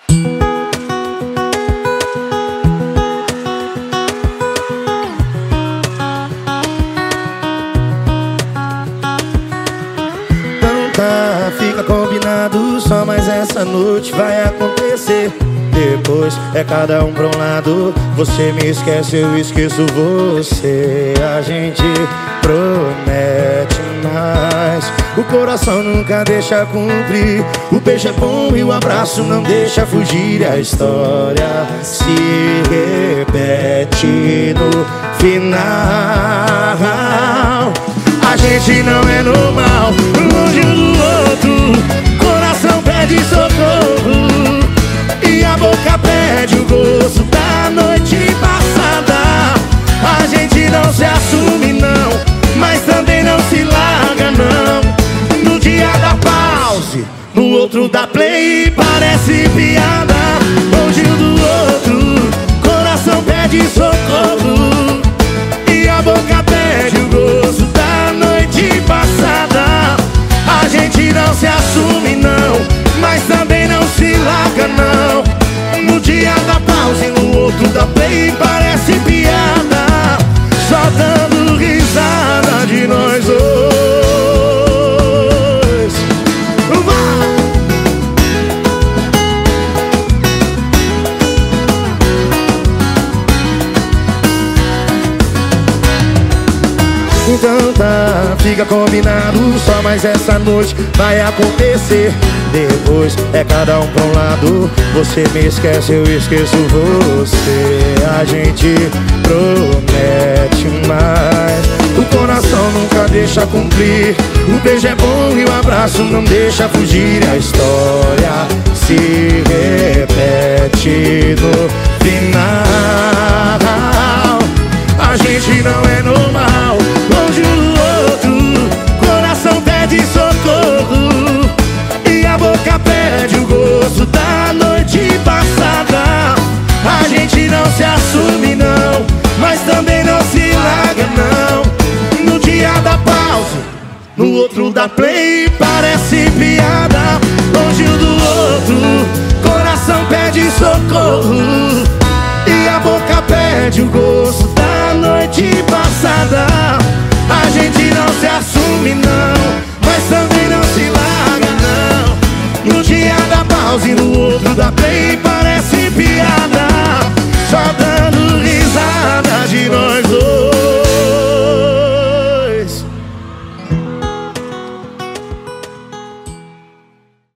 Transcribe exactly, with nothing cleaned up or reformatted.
Tá, fica combinado, só mais essa noite vai acontecer. Depois é cada um pra um lado. Você me esquece, eu esqueço você. A gente promete mais, o coração nunca deixa cumprir. O beijo é bom e o abraço não deixa fugir. A história se repete no final. A gente não é normal, longe um do outro. Coração pede socorro e a boca pede o gosto da noite passada. A gente não se assume não, mas também não se larga não. No dia da pause, no outro dá play, parece piada. Longe um do outro, coração pede socorro e a boca pede o gosto da noite passada. A gente não se assume não, mas também não se larga não. No dia da pause, no outro dá play, parece piada. Só dando risada de nós dois. Vai! Então tá, fica combinado, só mais essa noite vai acontecer. Depois é cada um pra um lado. Você me esquece, eu esqueço você. A gente promete mais, o coração nunca deixa cumprir. O beijo é bom e o abraço não deixa fugir. A história se repete no final. A gente não é normal, longe um do outro. Coração pede socorro e a boca pede o gosto da noite passada. A gente não se assume não, mas também não se larga não. No dia da pause, no outro dá play, parece piada. Longe um do outro, coração pede socorro e a boca pede o gosto da noite passada. A gente não se assume não, mas também não se larga não. No dia da pause, no outro dá play, parece piada.